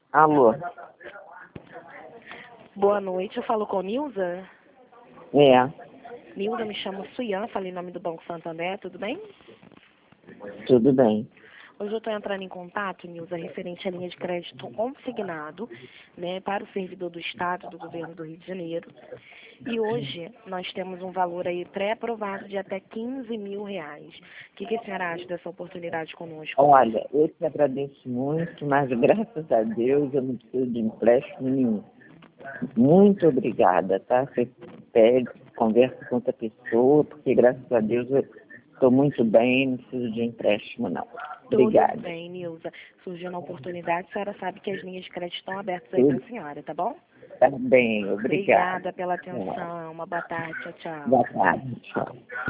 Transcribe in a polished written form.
Alô? Boa noite, eu falo com Nilza. É, Nilza, me chamo Suyan, falei em nome do Banco Santander, tudo bem? tudo bem. Hoje eu estou entrando em contato, Nilza, referente à linha de crédito consignado, né, para o servidor do Estado, do Governo do Rio de Janeiro. E hoje nós temos um valor aí pré-aprovado de até R$ 15.000. O que a senhora acha dessa oportunidade conosco? Olha, eu te agradeço muito, mas graças a Deus eu não preciso de empréstimo nenhum. Muito obrigada, tá? Você pede, conversa com outra pessoa, porque graças a Deus eu estou muito bem, não preciso de empréstimo não. Tudo Obrigada. bem, Nilza. Surgiu uma oportunidade, a senhora sabe que as linhas de crédito estão abertas aí para a senhora, tá bom? Tá bem, obrigada. Obrigada pela atenção. Uma boa tarde. Tchau, tchau. Boa tarde, tchau.